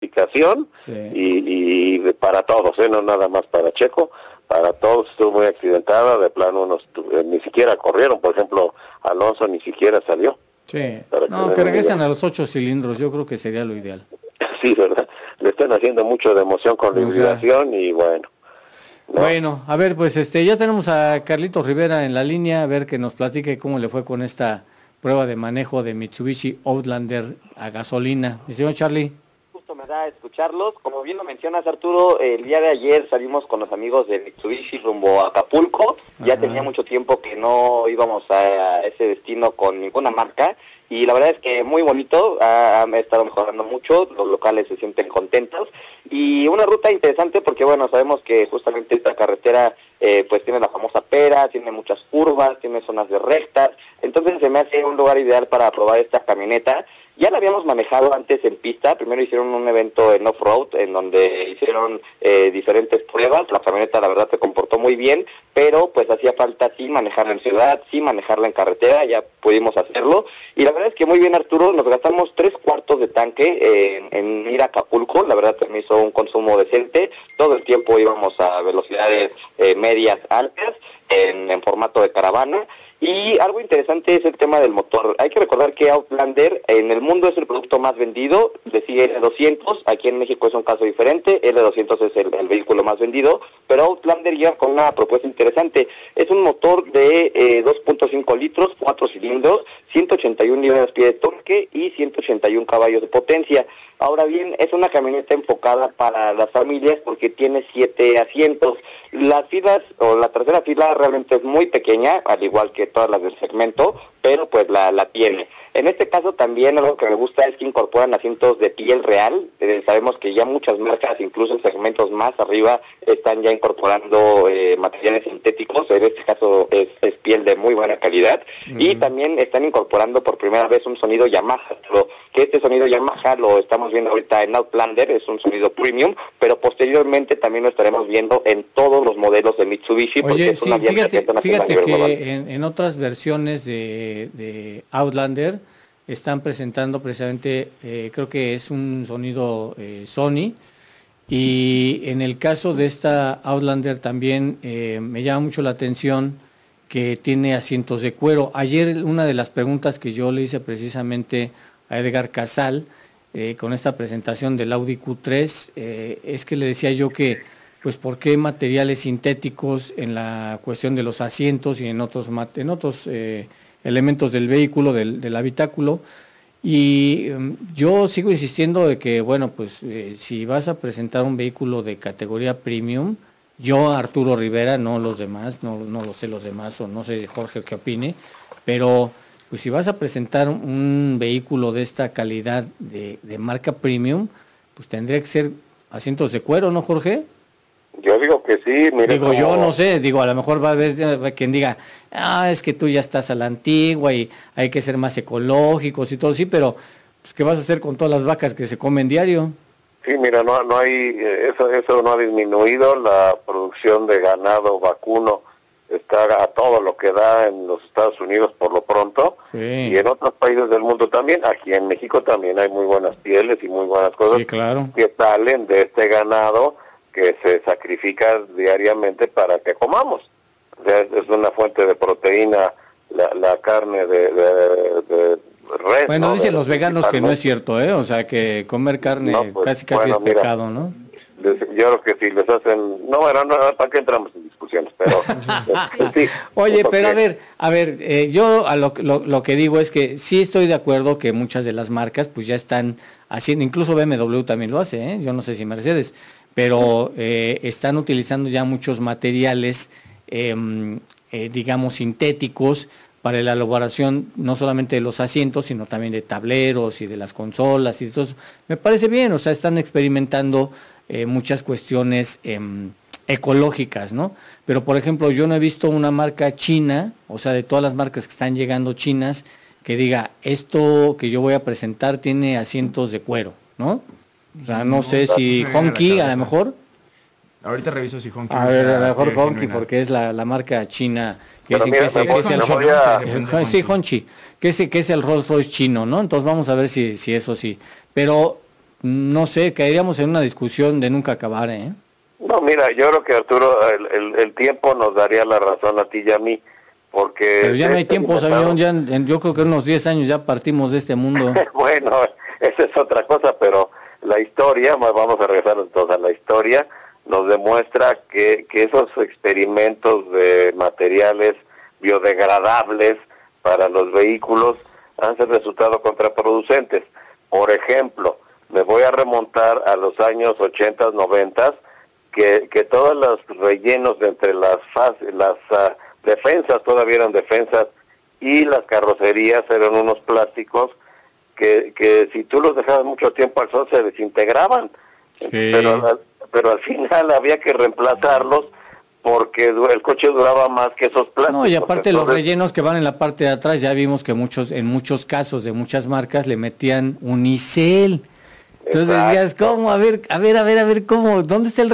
clasificación Sí. y para todos, no nada más para Checo, para todos estuvo muy accidentada, de plano ni siquiera corrieron, por ejemplo, Alonso ni siquiera salió. Sí, Para no, den que una regresen idea. a los 8 cilindros, yo creo que sería lo ideal. Sí, ¿verdad? Le están haciendo mucho de emoción con la O sea, hibridación y bueno, ¿no? bueno, a ver, pues ya tenemos a Carlitos Rivera en la línea, a ver que nos platique cómo le fue con esta prueba de manejo de Mitsubishi Outlander a gasolina. Mi señor Charlie. Gusto me da escucharlos. Como bien lo mencionas, Arturo, el día de ayer salimos con los amigos de Mitsubishi rumbo a Acapulco. Ya Ajá. tenía mucho tiempo que no íbamos a ese destino con ninguna marca. Y la verdad es que muy bonito, ha estado mejorando mucho, los locales se sienten contentos. Y una ruta interesante porque, bueno, sabemos que justamente esta carretera pues tiene la famosa pera, tiene muchas curvas, tiene zonas de rectas. Entonces se me hace un lugar ideal para probar esta camioneta. Ya la habíamos manejado antes en pista, primero hicieron un evento en off-road en donde hicieron diferentes pruebas, la camioneta la verdad se comportó muy bien, pero pues hacía falta sí manejarla en ciudad, sí manejarla en carretera, ya pudimos hacerlo, y la verdad es que muy bien Arturo, nos gastamos 3/4 de tanque en ir a Acapulco, la verdad se me hizo un consumo decente, todo el tiempo íbamos a velocidades medias altas, en formato de caravana. Y algo interesante es el tema del motor. Hay que recordar que Outlander en el mundo es el producto más vendido, le sigue L200, aquí en México es un caso diferente, L200 es el vehículo más vendido, pero Outlander llega con una propuesta interesante. Es un motor de 2.5 litros, 4 cilindros, 181 Nm de torque y 181 caballos de potencia. Ahora bien, es una camioneta enfocada para las familias porque tiene 7 asientos. Las filas o la tercera fila realmente es muy pequeña, al igual que todas las del segmento, pero pues la tiene. En este caso también algo que me gusta es que incorporan asientos de piel real. Sabemos que ya muchas marcas, incluso en segmentos más arriba, están ya incorporando materiales sintéticos. En este caso es piel de muy buena calidad. Y también están incorporando por primera vez un sonido Yamaha. Que este sonido Yamaha lo estamos viendo ahorita en Outlander, es un sonido premium, pero posteriormente también lo estaremos viendo en todos los modelos de Mitsubishi. Oye, es sí, una fíjate que en otras versiones de Outlander están presentando precisamente, creo que es un sonido Sony, y en el caso de esta Outlander también me llama mucho la atención que tiene asientos de cuero. Ayer una de las preguntas que yo le hice precisamente a Edgar Casal con esta presentación del Audi Q3 es que le decía yo que pues por qué materiales sintéticos en la cuestión de los asientos y en otros elementos del vehículo, del habitáculo. Y yo sigo insistiendo de que, bueno, pues si vas a presentar un vehículo de categoría premium, yo Arturo Rivera, no los demás, no lo sé los demás, o no sé Jorge qué opine, pero pues si vas a presentar un vehículo de esta calidad de marca premium, pues tendría que ser asientos de cuero, ¿no, Jorge? Yo digo que sí, mire. Digo, yo no sé, a lo mejor va a haber quien diga, es que tú ya estás a la antigua y hay que ser más ecológicos y todo, sí, pero pues, ¿qué vas a hacer con todas las vacas que se comen diario? Sí, mira, no hay, eso no ha disminuido, la producción de ganado vacuno está a todo lo que da en los Estados Unidos por lo pronto, Sí. Y en otros países del mundo también, aquí en México también hay muy buenas pieles y muy buenas cosas Sí, claro. que salen de este ganado que se sacrifica diariamente para que comamos. O sea, es una fuente de proteína la carne de res. Bueno, ¿no? dicen los veganos que no es cierto, ¿eh? O sea, que comer carne No, pues, casi bueno, es mira, pecado, ¿no? Yo creo que si les hacen... No, ¿para qué entramos en discusiones? Pero... sí, Oye, porque- pero a ver, yo a lo que digo es que sí estoy de acuerdo que muchas de las marcas pues ya están haciendo, incluso BMW también lo hace, ¿eh? Yo no sé si Mercedes, pero están utilizando ya muchos materiales, digamos, sintéticos para la elaboración no solamente de los asientos, sino también de tableros y de las consolas y todo eso. Me parece bien, o sea, están experimentando muchas cuestiones ecológicas, ¿no? Pero, por ejemplo, yo no he visto una marca china, o sea, de todas las marcas que están llegando chinas, que diga, esto que yo voy a presentar tiene asientos de cuero, ¿no? O sea, no sé si Honky, a lo mejor. Ahorita reviso si Honky. A ver, a lo mejor Honky, porque es la marca china que Pero dicen mira, que es el me voy a- Sí, Honchi, que es el Rolls Royce chino, ¿no? Entonces vamos a ver si eso sí. Pero no sé, caeríamos en una discusión de nunca acabar, ¿eh? No, mira, yo creo que Arturo, el tiempo nos daría la razón a ti y a mí, porque... Pero ya no hay tiempo, Sabión, ya yo creo que en unos 10 años ya partimos de este mundo. Bueno, esa es otra cosa, pero la historia, vamos a regresar entonces a la historia, nos demuestra que esos experimentos de materiales biodegradables para los vehículos han resultado contraproducentes. Por ejemplo, me voy a remontar a los años 80, 90, que todos los rellenos de entre las defensas, todavía eran defensas, y las carrocerías eran unos plásticos que si tú los dejabas mucho tiempo al sol se desintegraban. Sí. Pero al final había que reemplazarlos porque el coche duraba más que esos plásticos. No, y aparte entonces, los rellenos que van en la parte de atrás, ya vimos que en muchos casos de muchas marcas le metían unicel. Entonces decías, ¿cómo? A ver, ¿cómo? ¿Dónde está el